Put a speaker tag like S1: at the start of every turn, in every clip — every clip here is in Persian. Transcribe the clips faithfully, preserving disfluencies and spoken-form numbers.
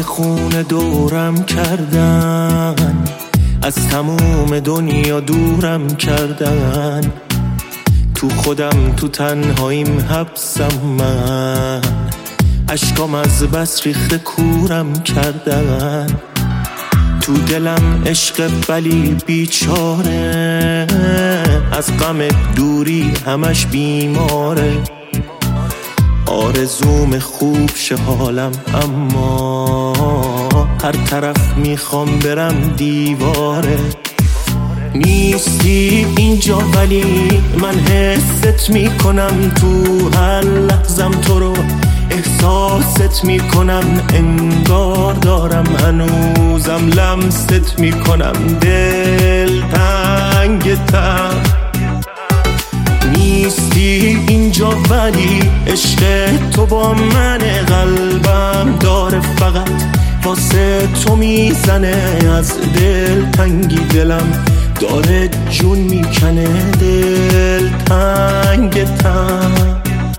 S1: خونه دورم کردن، از تموم دنیا دورم کردن، تو خودم تو تنهاییم حبسم من، اشکام از بس ریخته کورم کردن، تو دلم عشق ولی بیچاره، از غم دوری همش بیماره، آرزوم خوب شه حالم اما هر طرف میخوام برم دیواره. نیستی اینجا ولی من حست میکنم، تو هر لحظم تو رو احساست میکنم، انگار دارم هنوزم لمست میکنم، دل تنگ تر. نیستی اینجا ولی عشق تو با من، قلبم داره فقط واسه تو میزنه، از دل تنگی دلم داره جون میکنه، دل تنگ تر.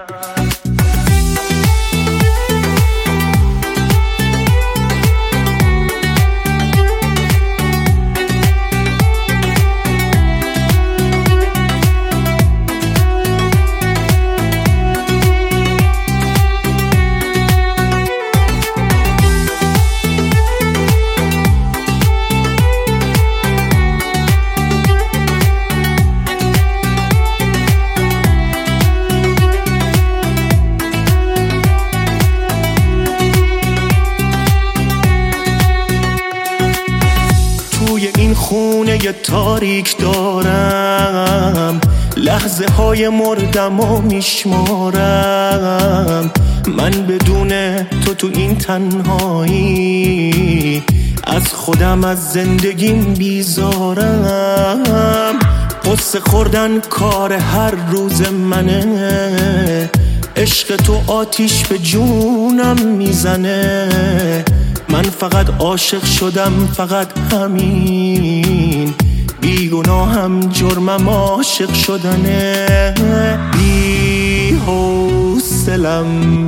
S1: این خونه ی تاریک دارم، لحظه های مردم و میشمارم، من بدون تو تو این تنهایی از خودم از زندگیم بیزارم، قصه خوردن کار هر روز منه، عشق تو آتیش به جونم میزنه، من فقط عاشق شدم فقط همین، بیگناهم جرمم عاشق شدنه، بی حوصلم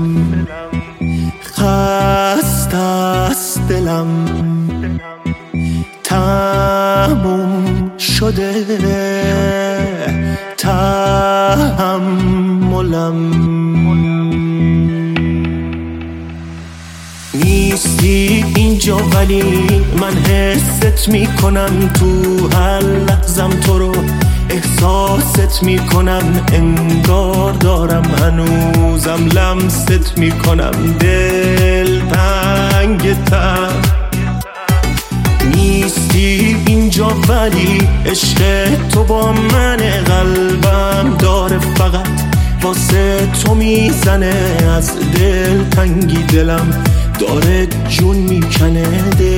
S1: خسته است دلم، تموم شده تحملم. نیستی اینجا ولی من حست میکنم، تو هر لحظم تو رو احساست میکنم، انگار دارم هنوزم لمست میکنم، دل تنگ تر. نیستی اینجا ولی عشق تو با من، قلبم داره فقط واسه تو میزنه، از دل تنگی دلم داره جون میکنه، دل